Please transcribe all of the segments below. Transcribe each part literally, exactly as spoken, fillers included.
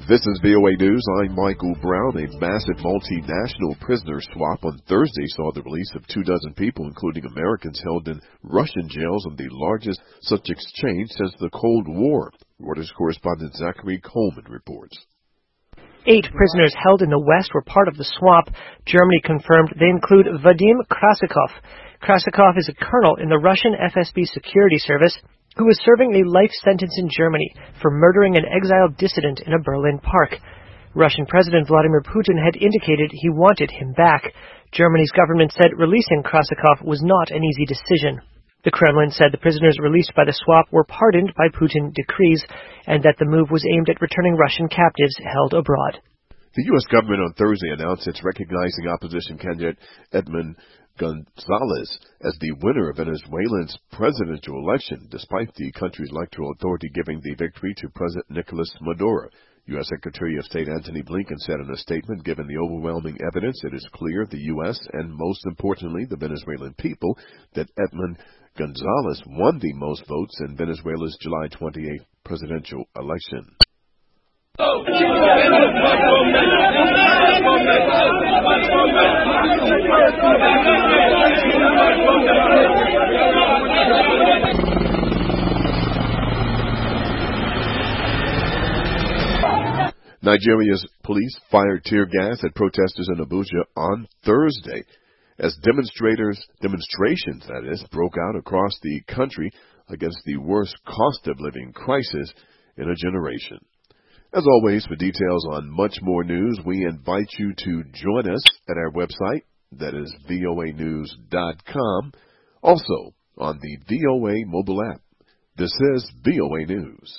This is V O A News. I'm Michael Brown. A massive multinational prisoner swap on Thursday saw the release of two dozen people, including Americans held in Russian jails, on the largest such exchange since the Cold War. Reuters correspondent Zachary Coleman reports. Eight prisoners held in the West were part of the swap. Germany confirmed they include Vadim Krasikov. Krasikov is a colonel in the Russian F S B security service who was serving a life sentence in Germany for murdering an exiled dissident in a Berlin park. Russian President Vladimir Putin had indicated he wanted him back. Germany's government said releasing Krasikov was not an easy decision. The Kremlin said the prisoners released by the swap were pardoned by Putin decrees, and that the move was aimed at returning Russian captives held abroad. The U S government on Thursday announced it's recognizing opposition candidate Edmund Gonzalez as the winner of Venezuela's presidential election, despite the country's electoral authority giving the victory to President Nicolas Maduro. U S Secretary of State Antony Blinken said in a statement, given the overwhelming evidence, it is clear the U S and, most importantly, the Venezuelan people, that Edmund Gonzalez won the most votes in Venezuela's July twenty-eighth presidential election. Nigeria's police fired tear gas at protesters in Abuja on Thursday as demonstrators, demonstrations that is, broke out across the country against the worst cost of living crisis in a generation. As always, for details on much more news, we invite you to join us at our website, that is V O A news dot com, also on the V O A mobile app. This is V O A News.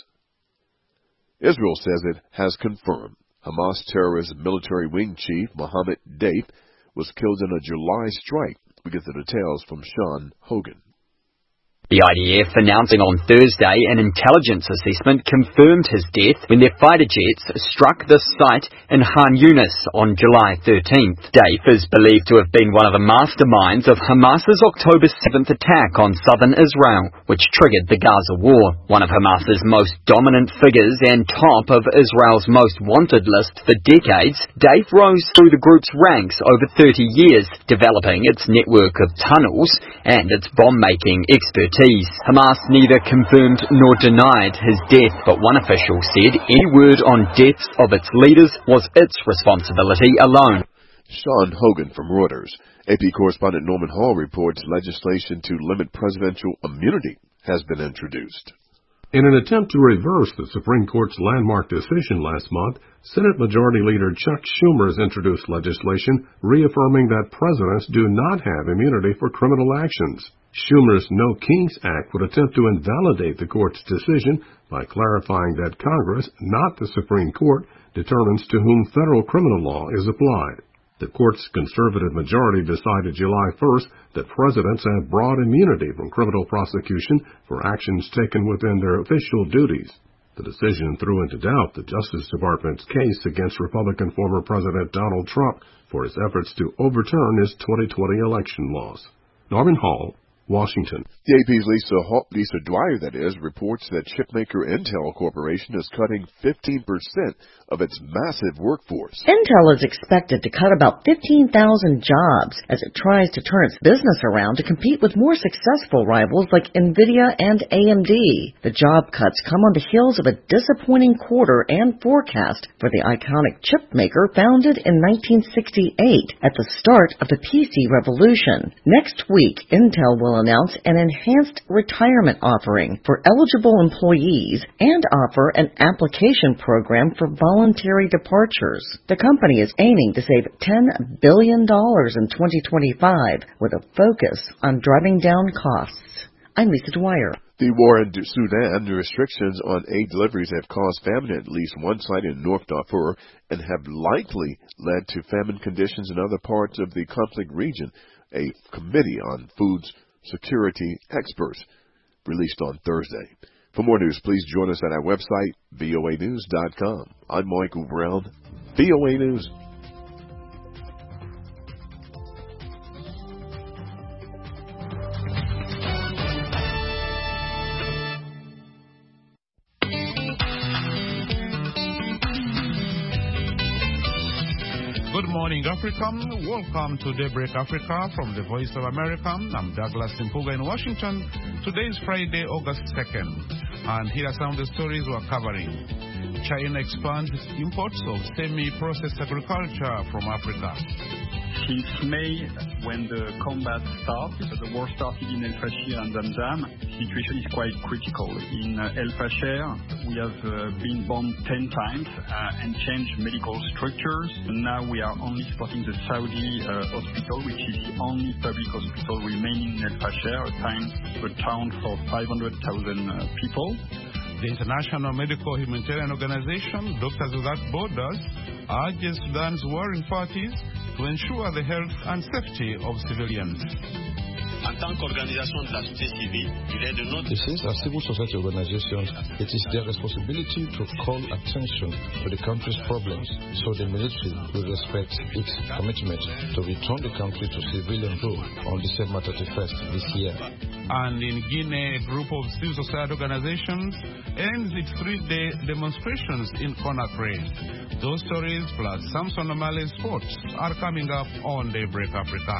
Israel says it has confirmed Hamas terrorist military wing chief Mohammed Deif was killed in a July strike. We get the details from Sean Hogan. The I D F announcing on Thursday an intelligence assessment confirmed his death when their fighter jets struck the site in Khan Yunis on July thirteenth. Deif is believed to have been one of the masterminds of Hamas's October seventh attack on southern Israel, which triggered the Gaza war. One of Hamas's most dominant figures and top of Israel's most wanted list for decades, Deif rose through the group's ranks over thirty years, developing its network of tunnels and its bomb-making expertise. Hamas neither confirmed nor denied his death, but one official said any word on deaths of its leaders was its responsibility alone. Sean Hogan from Reuters. A P correspondent Norman Hall reports legislation to limit presidential immunity has been introduced. In an attempt to reverse the Supreme Court's landmark decision last month, Senate Majority Leader Chuck Schumer has introduced legislation reaffirming that presidents do not have immunity for criminal actions. Schumer's No Kings Act would attempt to invalidate the court's decision by clarifying that Congress, not the Supreme Court, determines to whom federal criminal law is applied. The court's conservative majority decided July first that presidents have broad immunity from criminal prosecution for actions taken within their official duties. The decision threw into doubt the Justice Department's case against Republican former President Donald Trump for his efforts to overturn his twenty twenty election laws. Norman Hall, Washington. The A P's Lisa, Lisa Dwyer, that is, reports that chipmaker Intel Corporation is cutting fifteen percent of its massive workforce. Intel is expected to cut about fifteen thousand jobs as it tries to turn its business around to compete with more successful rivals like NVIDIA and A M D. The job cuts come on the heels of a disappointing quarter and forecast for the iconic chipmaker founded in nineteen sixty-eight at the start of the P C revolution. Next week, Intel will announce an enhanced retirement offering for eligible employees and offer an application program for voluntary departures. The company is aiming to save ten billion dollars in twenty twenty-five with a focus on driving down costs. I'm Lisa Dwyer. The war in Sudan, the restrictions on aid deliveries have caused famine at least one site in North Darfur and have likely led to famine conditions in other parts of the conflict region. A committee on foods security experts released on Thursday. For more news, please join us at our website, V O A news dot com. I'm Michael Brown, V O A News. Good morning, Africa. Welcome to Daybreak Africa from the Voice of America. I'm Douglas Simpuga in Washington. Today is Friday, August second, and here are some of the stories we're covering. China expands its imports of semi-processed agriculture from Africa. Since May, when the combat started, the war started in El Fasher and Zamzam, the situation is quite critical. In uh, El Fasher, we have uh, been bombed ten times uh, and changed medical structures. And now we are only supporting the Saudi uh, hospital, which is the only public hospital remaining in El Fasher, a, time, a town for five hundred thousand uh, people. The International Medical Humanitarian Organization, Doctors Without Borders, urges Sudan's warring parties to ensure the health and safety of civilians. En tant qu'organisation de la société civile, il est de notre... This is a civil society organization. It is their responsibility to call attention to the country's problems, so the military will respect its commitment to return the country to civilian rule on December thirty-first this year. And in Guinea, a group of civil society organizations ends its three-day demonstrations in Conakry. Those stories plus Samson O'Malley's sports are coming up on Daybreak Africa.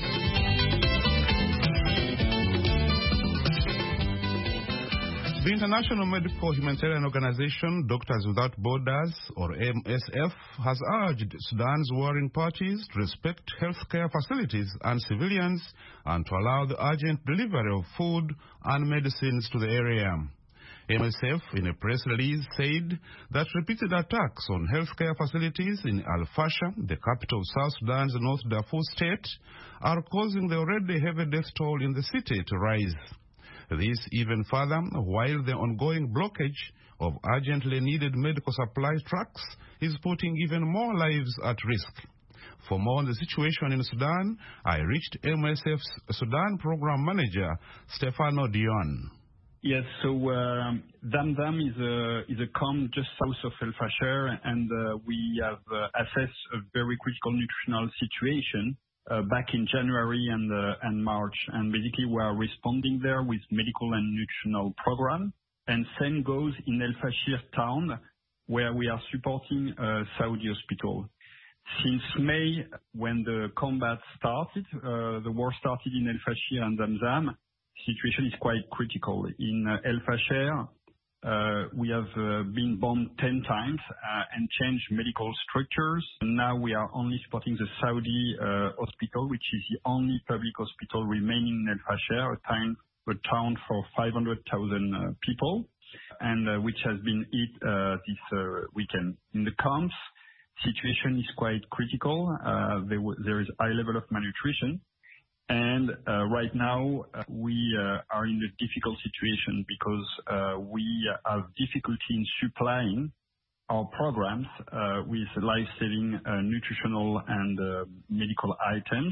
The International Medical Humanitarian Organization, Doctors Without Borders, or M S F, has urged Sudan's warring parties to respect healthcare facilities and civilians and to allow the urgent delivery of food and medicines to the area. M S F, in a press release, said that repeated attacks on healthcare facilities in Al Fasher, the capital of South Sudan's North Darfur state, are causing the already heavy death toll in the city to rise. This even further while the ongoing blockage of urgently needed medical supply trucks is putting even more lives at risk. For more on the situation in Sudan, I reached M S F's Sudan Program Manager, Stefano Dion. Yes, so uh, Zamzam is a, is a camp just south of El Fasher, and uh, we have uh, assessed a very critical nutritional situation Uh, back in January and uh, and March, and basically we are responding there with medical and nutritional program. And same goes in El Fasher town, where we are supporting uh, Saudi hospital. Since May, when the combat started, uh, the war started in El Fasher and Zamzam, situation is quite critical. In uh, El Fasher, Uh, we have uh, been bombed ten times uh, and changed medical structures. And now we are only supporting the Saudi uh, hospital, which is the only public hospital remaining in El Fasher, a, time, a town for five hundred thousand uh, people, and uh, which has been hit uh, this uh, weekend. In the camps, situation is quite critical. Uh, there, w- there is high level of malnutrition. And uh, right now, uh, we uh, are in a difficult situation because uh, we have difficulty in supplying our programs uh, with life-saving uh, nutritional and uh, medical items.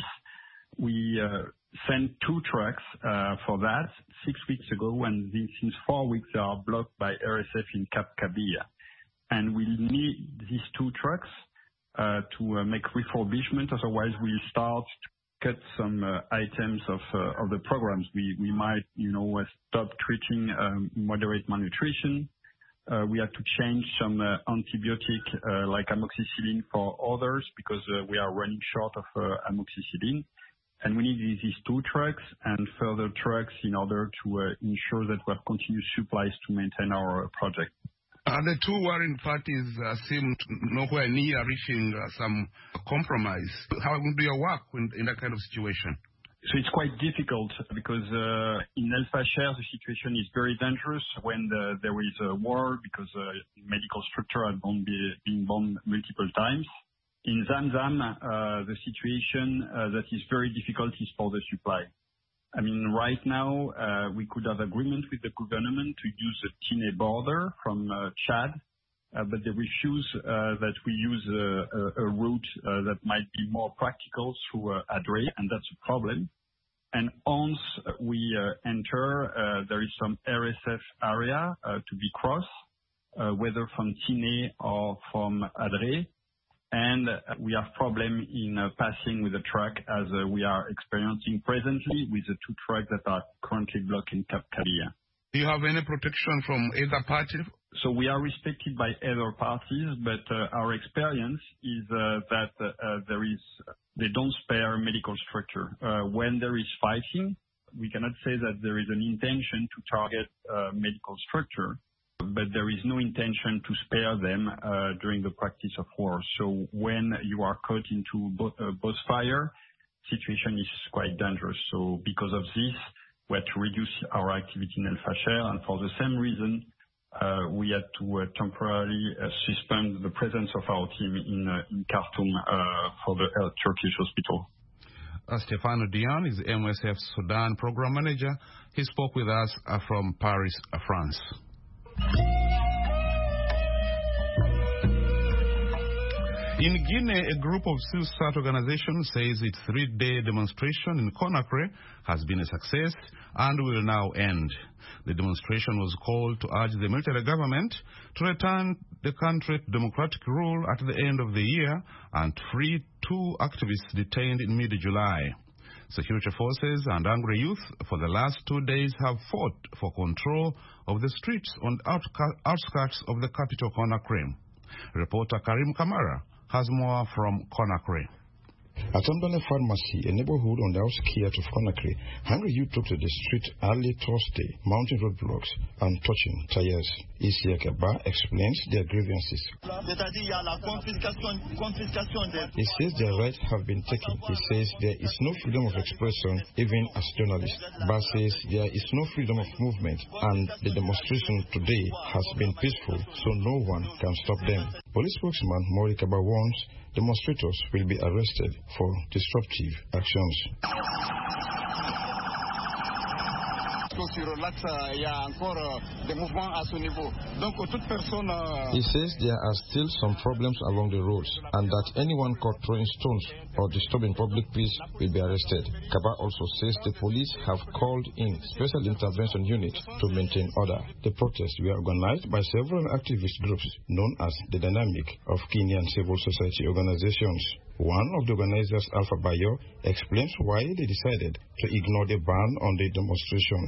We uh, sent two trucks uh, for that six weeks ago, and since four weeks they are blocked by R S F in Cap Kabia. And we need these two trucks uh, to uh, make refurbishment, otherwise we'll start to cut some uh, items of uh, of the programs. We we might, you know, uh, stop treating um, moderate malnutrition. Uh, we have to change some uh, antibiotic uh, like amoxicillin for others because uh, we are running short of uh, amoxicillin. And we need these two trucks and further trucks in order to uh, ensure that we have continuous supplies to maintain our uh, project. Uh, the two warring parties uh, seem nowhere near reaching uh, some compromise. How do you work in, in that kind of situation? So it's quite difficult because uh, in El Fasher the situation is very dangerous when the, there is a war because uh, medical structure has been, been bombed multiple times. In Zamzam, uh, the situation uh, that is very difficult is for the supply. I mean, right now, uh, we could have agreement with the government to use the Tinea border from uh, Chad, uh, but they refuse uh, that we use a, a, a route uh, that might be more practical through uh, Adre, and that's a problem. And once we uh, enter, uh, there is some R S F area uh, to be crossed, uh, whether from Tinea or from Adre. And we have problem in uh, passing with the truck as uh, we are experiencing presently with the two trucks that are currently blocked in Cap Kabia. Do you have any protection from either party So we are respected by other parties, but uh, our experience is uh, that uh, there is they don't spare medical structure. Uh, when there is fighting, we cannot say that there is an intention to target uh, medical structure, but there is no intention to spare them uh, during the practice of war. So when you are caught into bo- uh, both fire, situation is quite dangerous. So because of this, we had to reduce our activity in El Fasher, and for the same reason, uh, we had to uh, temporarily uh, suspend the presence of our team in, uh, in Khartoum uh, for the uh, Turkish hospital. Uh, Stefano Dion is M S F Sudan Program Manager. He spoke with us uh, from Paris, uh, France. In Guinea, a group of civil society organizations says its three-day demonstration in Conakry has been a success and will now end. The demonstration was called to urge the military government to return the country to democratic rule at the end of the year and free two activists detained in mid-July. Security forces and angry youth for the last two days have fought for control of the streets on the outskirts of the capital, Conakry. Reporter Karim Kamara has more from Conakry. At Ambale Pharmacy, a neighborhood on the outskirts of Conakry, hungry youth took to the street early Thursday, mounting roadblocks and touching tires. Isia Kaba explains their grievances. He says their rights have been taken. He says there is no freedom of expression, even as journalists. Ba says there is no freedom of movement, and the demonstration today has been peaceful, so no one can stop them. Police spokesman Mori Kaba warns demonstrators will be arrested for disruptive actions. He says there are still some problems along the roads and that anyone caught throwing stones or disturbing public peace will be arrested. Kaba also says the police have called in special intervention units to maintain order. The protests were organized by several activist groups known as the Dynamic of Kenyan Civil Society Organizations. One of the organizers, Alpha Bayo, explains why they decided to ignore the ban on the demonstration.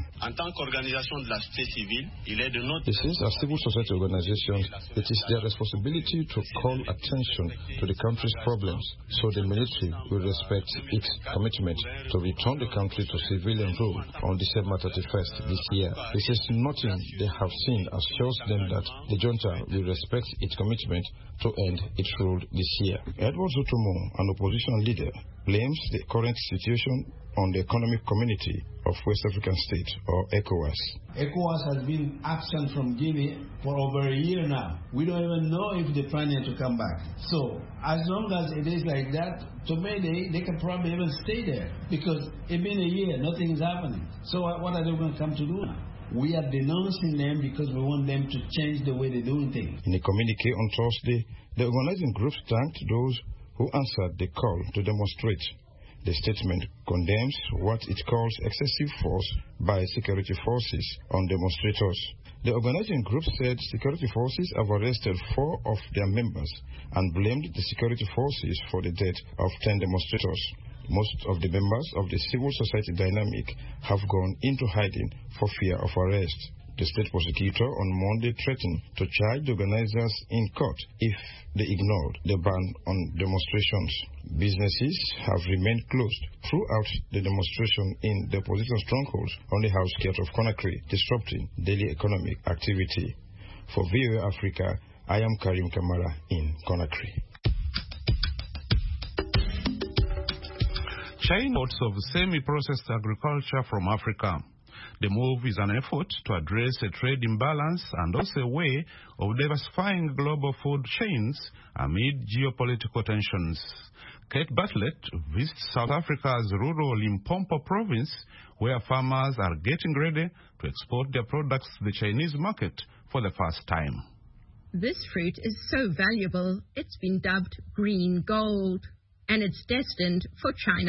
He says as civil society organizations, it is their responsibility to call attention to the country's problems, so the military will respect its commitment to return the country to civilian rule on December thirty-first this year. He says nothing they have seen assures them that the junta will respect its commitment to end its rule this year. Edward Zotomo, an opposition leader, blames the current situation on the economic community of West African states, or ECOWAS. ECOWAS has been absent from Guinea for over a year now. We don't even know if they're planning to come back. So, as long as it is like that, to me, they, they can probably even stay there, because it's been a year, nothing is happening. So what are they going to come to do now? We are denouncing them because we want them to change the way they're doing things. In a communique on Thursday, the organizing groups thanked those who answered the call to demonstrate. The statement condemns what it calls excessive force by security forces on demonstrators. The organizing group said security forces have arrested four of their members and blamed the security forces for the death of ten demonstrators. Most of the members of the civil society dynamic have gone into hiding for fear of arrest. The state prosecutor on Monday threatened to charge the organizers in court if they ignored the ban on demonstrations. Businesses have remained closed throughout the demonstration in the opposition strongholds on the outskirts of Conakry, disrupting daily economic activity. For V O A Africa, I am Karim Kamara in Conakry. China imports of semi-processed agriculture from Africa. The move is an effort to address a trade imbalance and also a way of diversifying global food chains amid geopolitical tensions. Kate Bartlett visits South Africa's rural Limpopo province, where farmers are getting ready to export their products to the Chinese market for the first time. This fruit is so valuable, it's been dubbed green gold, and it's destined for China.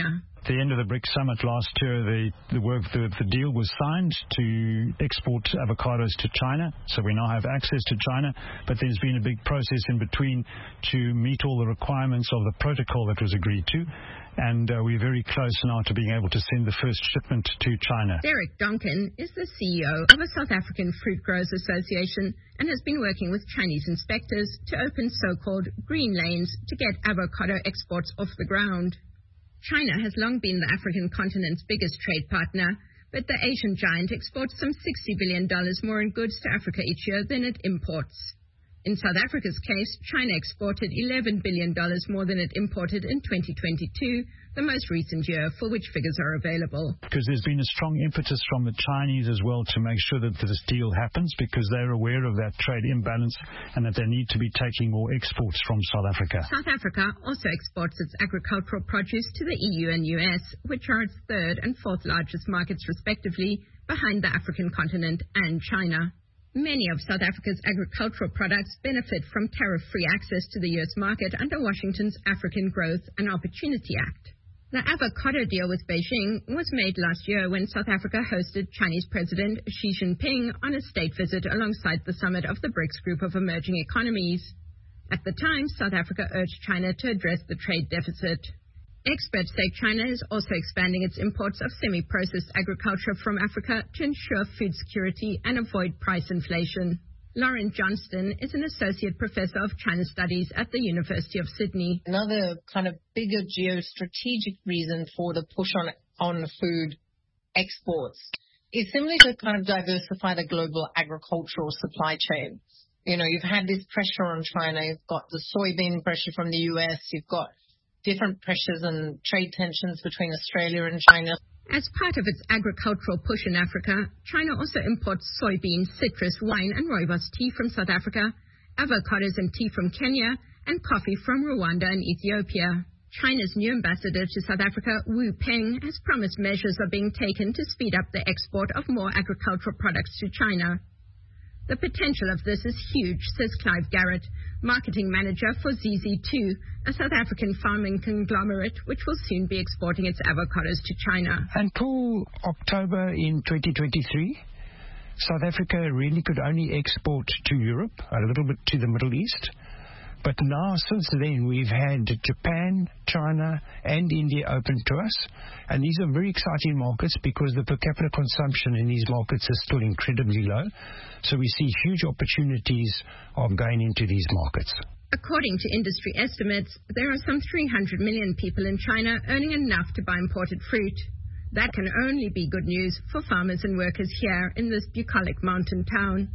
the end of the BRICS summit last year, the, the, work, the, the deal was signed to export avocados to China. So we now have access to China, but there's been a big process in between to meet all the requirements of the protocol that was agreed to. And uh, we're very close now to being able to send the first shipment to China. Derek Donkin is the C E O of a South African Fruit Growers Association and has been working with Chinese inspectors to open so-called green lanes to get avocado exports off the ground. China has long been the African continent's biggest trade partner, but the Asian giant exports some sixty billion dollars more in goods to Africa each year than it imports. In South Africa's case, China exported eleven billion dollars more than it imported in twenty twenty-two, the most recent year for which figures are available. Because there's been a strong impetus from the Chinese as well to make sure that this deal happens, because they're aware of that trade imbalance and that they need to be taking more exports from South Africa. South Africa also exports its agricultural produce to the E U and U S, which are its third and fourth largest markets respectively, behind the African continent and China. Many of South Africa's agricultural products benefit from tariff-free access to the U S market under Washington's African Growth and Opportunity Act. The avocado deal with Beijing was made last year when South Africa hosted Chinese President Xi Jinping on a state visit alongside the summit of the BRICS group of emerging economies. At the time, South Africa urged China to address the trade deficit. Experts say China is also expanding its imports of semi-processed agriculture from Africa to ensure food security and avoid price inflation. Lauren Johnston is an associate professor of China Studies at the University of Sydney. Another kind of bigger geostrategic reason for the push on, on food exports is simply to kind of diversify the global agricultural supply chain. You know, you've had this pressure on China. You've got the soybean pressure from the U S. You've got different pressures and trade tensions between Australia and China. As part of its agricultural push in Africa, China also imports soybean, citrus, wine and rooibos tea from South Africa, avocados and tea from Kenya, and coffee from Rwanda and Ethiopia. China's new ambassador to South Africa, Wu Peng, has promised measures are being taken to speed up the export of more agricultural products to China. The potential of this is huge, says Clive Garrett, marketing manager for Z Z two, a South African farming conglomerate which will soon be exporting its avocados to China. Until October in twenty twenty-three, South Africa really could only export to Europe, a little bit to the Middle East. But now, since then, we've had Japan, China, and India open to us. And these are very exciting markets because the per capita consumption in these markets is still incredibly low. So we see huge opportunities of going into these markets. According to industry estimates, there are some three hundred million people in China earning enough to buy imported fruit. That can only be good news for farmers and workers here in this bucolic mountain town.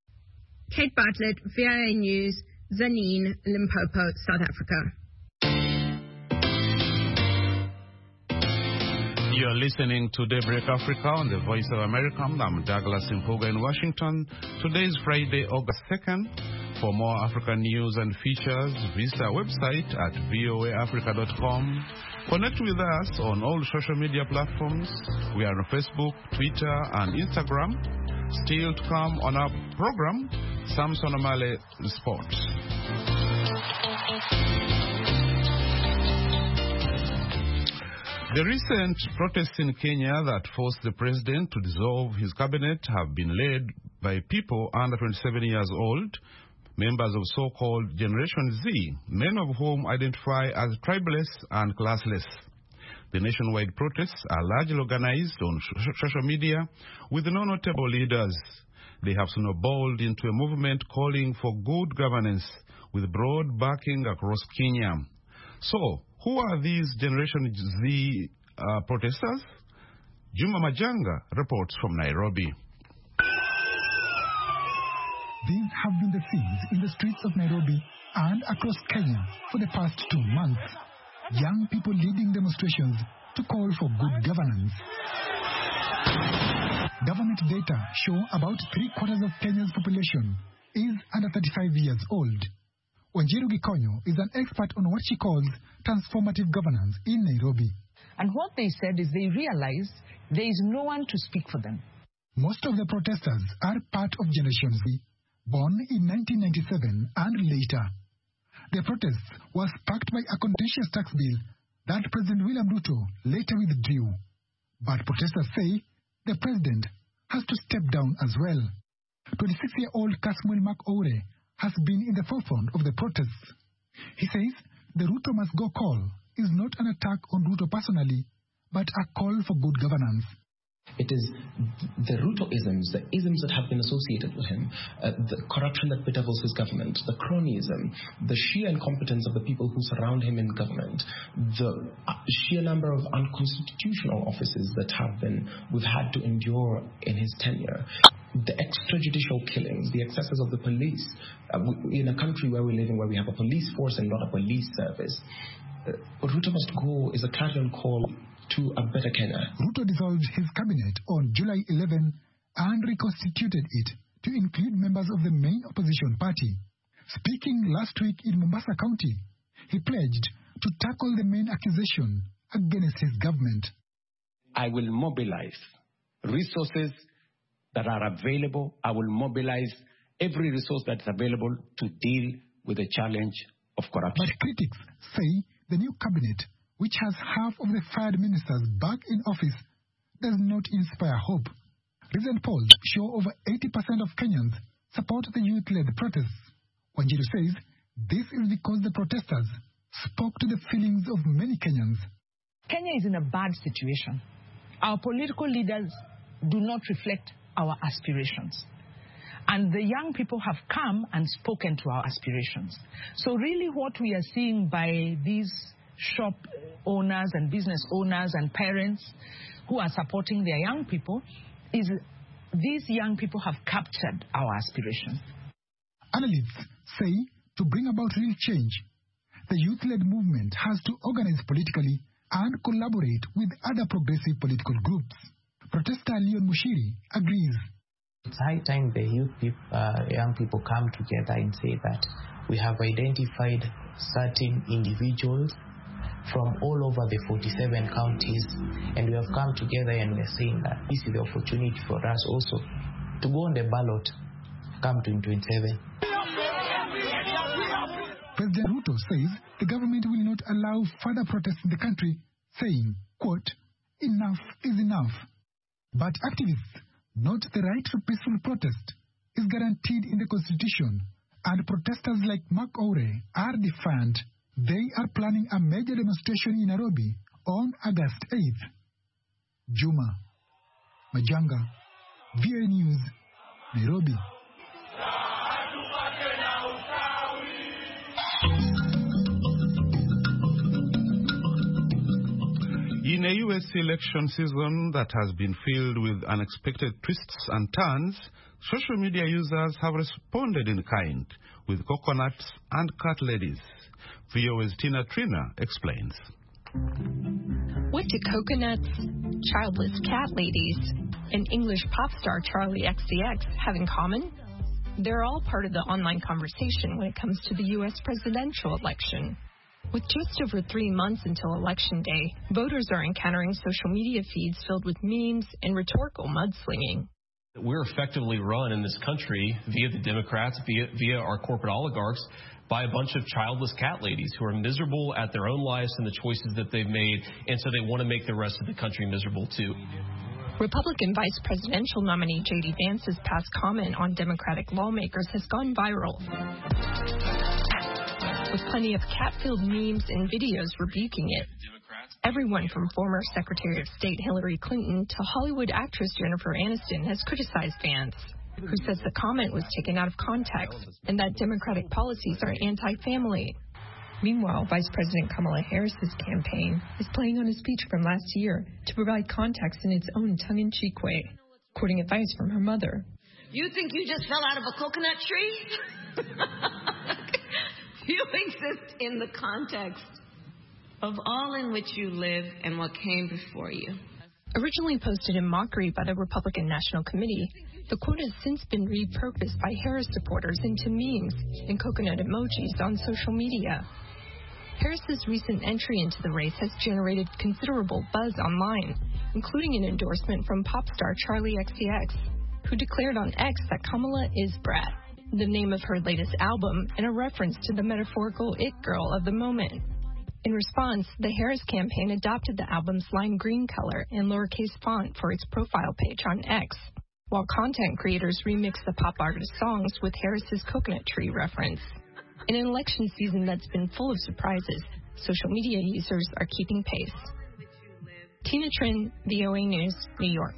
Kate Bartlett, V I A News, Zanin, Limpopo, South Africa. You're listening to Daybreak Africa on the Voice of America. I'm Douglas Impoga in Washington. Today is Friday, August second. For more African news and features, visit our website at v o a africa dot com. Connect with us on all social media platforms. We are on Facebook, Twitter, and Instagram. Still to come on our program, Samson Omale Sports. The recent protests in Kenya that forced the president to dissolve his cabinet have been led by people under twenty-seven years old, members of so-called Generation Z, many of whom identify as tribeless and classless. The nationwide protests are largely organized on social media with no notable leaders. They have snowballed into a movement calling for good governance with broad backing across Kenya. So, who are these Generation Z uh, protesters? Juma Majanga reports from Nairobi. These have been the scenes in the streets of Nairobi and across Kenya for the past two months. Young people leading demonstrations to call for good governance. Government data show about three quarters of Kenya's population is under thirty-five years old. Wanjiru Gikonyo is an expert on what she calls transformative governance in Nairobi. And what they said is they realized there is no one to speak for them. Most of the protesters are part of Generation Z, born in nineteen ninety-seven and later. The protests were sparked by a contentious tax bill that President William Ruto later withdrew. But protesters say the president has to step down as well. twenty-six-year-old Kasmuel Makoure has been in the forefront of the protests. He says the Ruto must go call is not an attack on Ruto personally, but a call for good governance. It is the Ruto-isms, the isms that have been associated with him, uh, the corruption that bedevils his government, the cronyism, the sheer incompetence of the people who surround him in government, the sheer number of unconstitutional offices that have been we've had to endure in his tenure, the extrajudicial killings, the excesses of the police, uh, in a country where we're living, where we have a police force and not a police service. Uh, Ruto must go is a clarion call to a better Kenya. Ruto dissolved his cabinet on July eleventh and reconstituted it to include members of the main opposition party. Speaking last week in Mombasa County, he pledged to tackle the main accusation against his government. I will mobilize resources that are available. I will mobilize every resource that's available to deal with the challenge of corruption. But critics say the new cabinet, which has half of the fired ministers back in office, does not inspire hope. Recent polls show over eighty percent of Kenyans support the youth-led protests. Wanjiru says this is because the protesters spoke to the feelings of many Kenyans. Kenya is in a bad situation. Our political leaders do not reflect our aspirations. And the young people have come and spoken to our aspirations. So really what we are seeing by these shop owners and business owners and parents who are supporting their young people is these young people have captured our aspirations. Analysts say to bring about real change, the youth-led movement has to organize politically and collaborate with other progressive political groups. Protester Leon Mushiri agrees. It's high time the youth people, uh, young people come together and say that we have identified certain individuals from all over the forty-seven counties, and we have come together and we're saying that this is the opportunity for us also to go on the ballot come twenty twenty-seven. President Ruto says the government will not allow further protests in the country, saying, quote, enough is enough. But activists note the right to peaceful protest is guaranteed in the Constitution, and protesters like Mark Ore are defiant. They are planning a major demonstration in Nairobi on August eighth. Juma Majanga, V O A News, Nairobi. In a U S election season that has been filled with unexpected twists and turns, social media users have responded in kind with coconuts and cat ladies. V O A's Tina Trina explains. What do coconuts, childless cat ladies, and English pop star Charlie X C X have in common? They're all part of the online conversation when it comes to the U S presidential election. With just over three months until Election Day, voters are encountering social media feeds filled with memes and rhetorical mudslinging. We're effectively run in this country via the Democrats, via, via our corporate oligarchs, by a bunch of childless cat ladies who are miserable at their own lives and the choices that they've made, and so they want to make the rest of the country miserable too. Republican vice presidential nominee J D Vance's past comment on Democratic lawmakers has gone viral, with plenty of cat-filled memes and videos rebuking it. Everyone from former Secretary of State Hillary Clinton to Hollywood actress Jennifer Aniston has criticized Vance, who says the comment was taken out of context and that Democratic policies are anti-family. Meanwhile, Vice President Kamala Harris's campaign is playing on a speech from last year to provide context in its own tongue-in-cheek way, quoting advice from her mother. You think you just fell out of a coconut tree? You exist in the context of all in which you live and what came before you. Originally posted in mockery by the Republican National Committee, the quote has since been repurposed by Harris supporters into memes and coconut emojis on social media. Harris's recent entry into the race has generated considerable buzz online, including an endorsement from pop star Charlie X C X, who declared on X that Kamala is Brat, the name of her latest album, and a reference to the metaphorical it girl of the moment. In response, the Harris campaign adopted the album's lime green color and lowercase font for its profile page on X, while content creators remixed the pop artist's songs with Harris's coconut tree reference. In an election season that's been full of surprises, social media users are keeping pace. Tina Trin, V O A News, New York.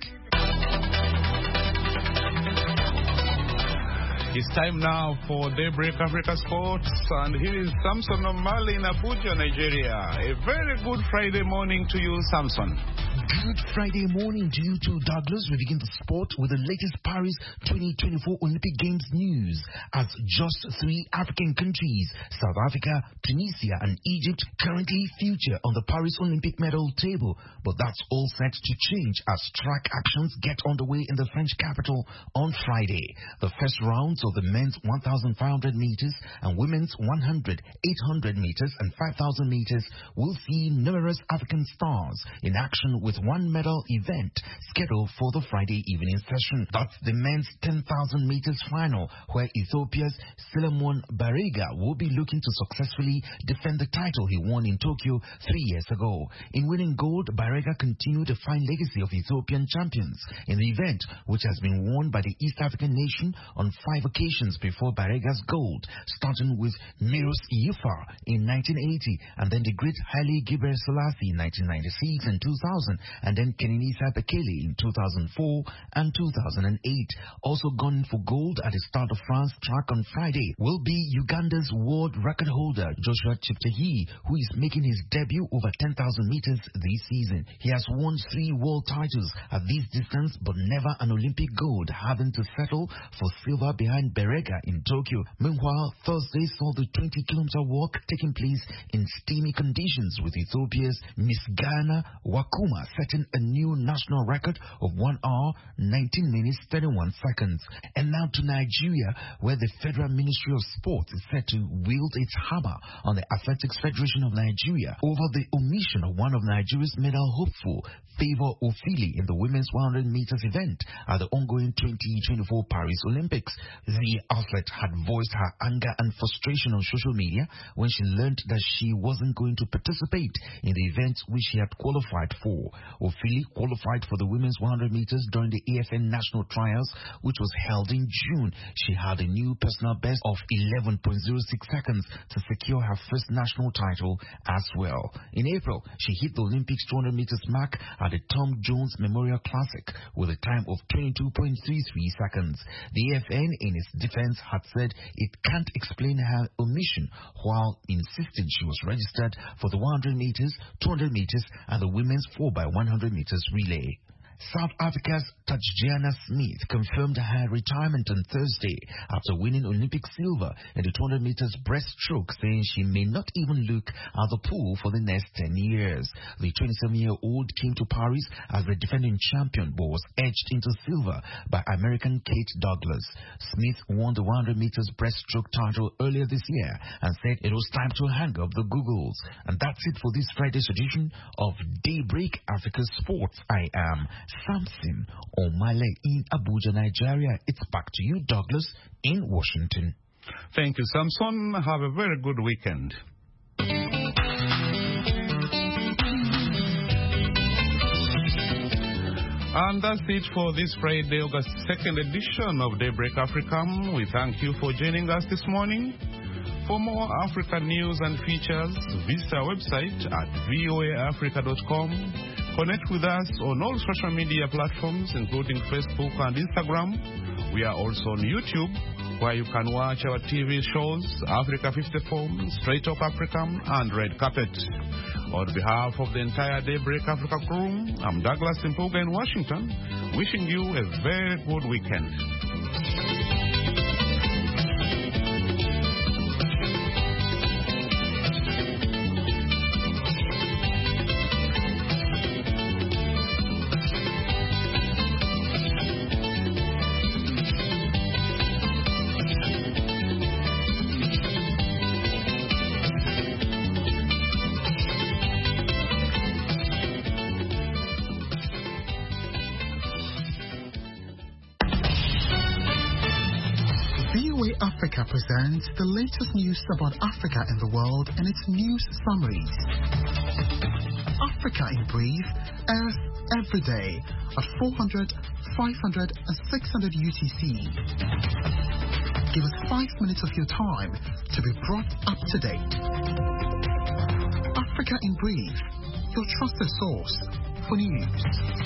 It's time now for Daybreak Africa Sports, and here is Samson Omali in Abuja, Nigeria. A very good Friday morning to you, Samson. Good Friday morning to you too, Douglas. We begin the sport with the latest Paris twenty twenty-four Olympic Games news, as just three African countries, South Africa, Tunisia, and Egypt, currently feature on the Paris Olympic medal table. But that's all set to change as track actions get underway in the French capital on Friday. The first rounds of the men's one thousand five hundred meters and women's one hundred, eight hundred meters, and five thousand meters will see numerous African stars in action, with one medal event scheduled for the Friday evening session. That's the men's ten thousand meters final, where Ethiopia's Solomon Barega will be looking to successfully defend the title he won in Tokyo three years ago. In winning gold, Barega continued the fine legacy of Ethiopian champions in the event, which has been won by the East African nation on five occasions before Barega's gold, starting with Miros Iyufa in nineteen eighty, and then the great Haile Gebrselassie in nineteen ninety-six and two thousand, and then Kenenisa Bekele in two thousand four and two thousand eight. Also gunning for gold at the Stade de France track on Friday will be Uganda's world record holder Joshua Cheptegei, who is making his debut over ten thousand meters this season. He has won three world titles at this distance, but never an Olympic gold, having to settle for silver behind Berega in Tokyo. Meanwhile, Thursday saw the twenty kilometer walk taking place in steamy conditions, with Ethiopia's Misgana Wakuma setting a new national record of one hour, nineteen minutes, thirty-one seconds. And now to Nigeria, where the Federal Ministry of Sport is set to wield its hammer on the Athletics Federation of Nigeria over the omission of one of Nigeria's medal hopeful, Favour Ofili, in the women's one hundred meters event at the ongoing twenty twenty-four Paris Olympics. The athlete had voiced her anger and frustration on social media when she learned that she wasn't going to participate in the event which she had qualified for. Ofili qualified for the women's one hundred meters during the A F N National Trials, which was held in June. She had a new personal best of eleven point zero six seconds to secure her first national title as well. In April, she hit the Olympics two hundred meters mark at the Tom Jones Memorial Classic with a time of twenty-two point three three seconds. The A F N, in its defense, had said it can't explain her omission, while insisting she was registered for the one hundred meters, two hundred meters, and the women's four by one hundred meters relay. South Africa's Tatjana Smith confirmed her retirement on Thursday after winning Olympic silver in the two hundred meters breaststroke, saying she may not even look at the pool for the next ten years. The twenty-seven-year-old came to Paris as the defending champion, but was edged into silver by American Kate Douglas. Smith won the one hundred meters breaststroke title earlier this year and said it was time to hang up the googles. And that's it for this Friday's edition of Daybreak Africa Sports. I am Samson Omale in Abuja, Nigeria. It's back to you, Douglas, in Washington. Thank you, Samson. Have a very good weekend. And that's it for this Friday, August second edition of Daybreak Africa. We thank you for joining us this morning. For more African news and features, visit our website at voa africa dot com. Connect with us on all social media platforms, including Facebook and Instagram. We are also on YouTube, where you can watch our T V shows, Africa fifty-four, Straight Talk Africa, and Red Carpet. On behalf of the entire Daybreak Africa crew, I'm Douglas Impuga in Washington, wishing you a very good weekend. Africa presents the latest news about Africa and the world and its news summaries. Africa in Brief airs every day at four hundred, five hundred, and six hundred U T C. Give us five minutes of your time to be brought up to date. Africa in Brief, your trusted source for news.